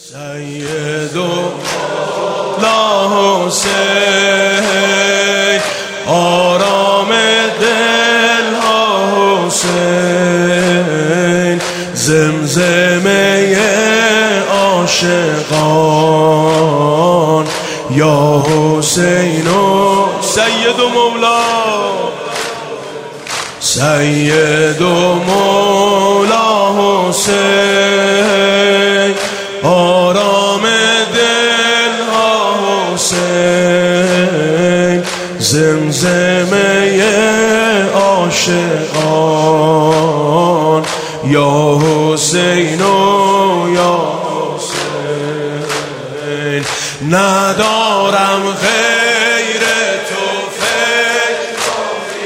سید الله حسین آرام دل ها حسین زمزمه عاشقان یا حسین و سید و مولا سید و مولا حسین آرام دل ها حسین زمزمه عاشقان یا حسین و یا حسین ندارم غیر تو فکر و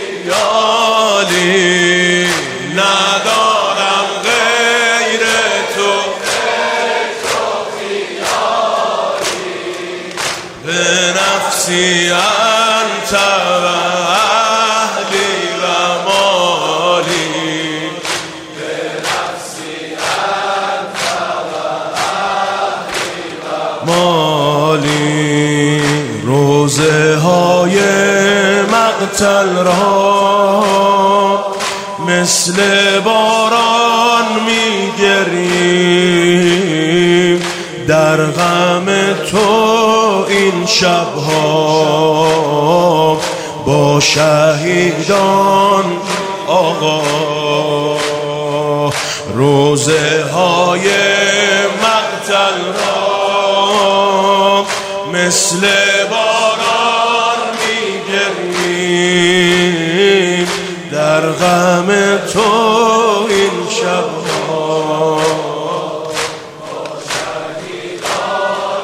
خیالی ندارم غیر تو فکر و خیالی به نفسی انت و اهلی و مالی به نفسی انت و اهلی و مالی روزه های مقتل را مثل باران میگریم در غم تو این شبها با شهیدان آقا روزه های مقتل را مثل باران میگریم در غم تو این شبها با شهیدان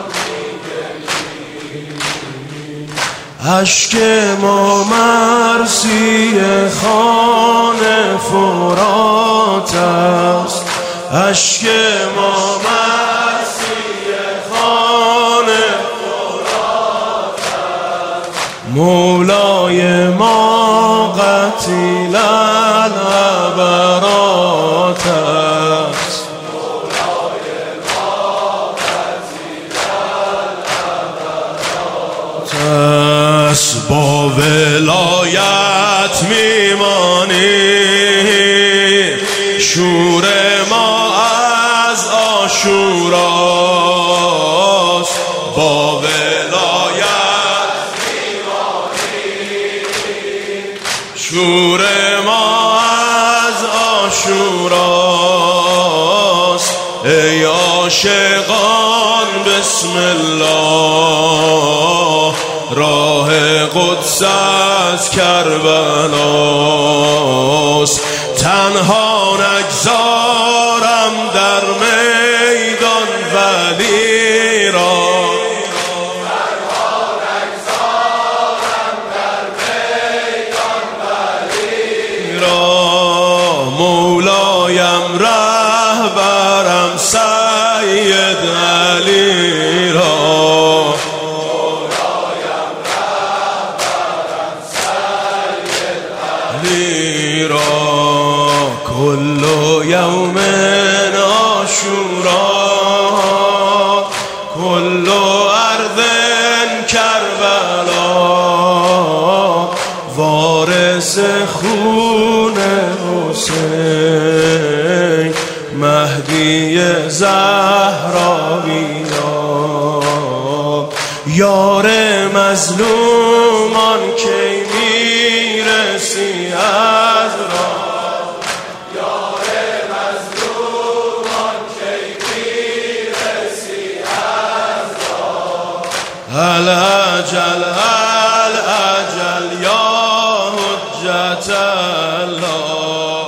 میگریم اشک ما مرسی خان فرات است اشک ما مرسی خان فرات است مولای ما قتیل العبرات است مولای ما قتیل العبرات است با ولایت میمانیم شور ما از عاشوراست با ولایت میمانیم شور ما از عاشوراست ای عاشقان بسم الله راه قدس از کربلاست تنها نگذارم در میدان ولی را تنها نگذارم در میدان ولی را مولایم رهبرم سید علی را کل یوم عاشورا کل ارض کربلا وارث خون حسین مهدی زهراوی یار مظلومان کی میرسی از راه الأجل الأجل يا حجة الله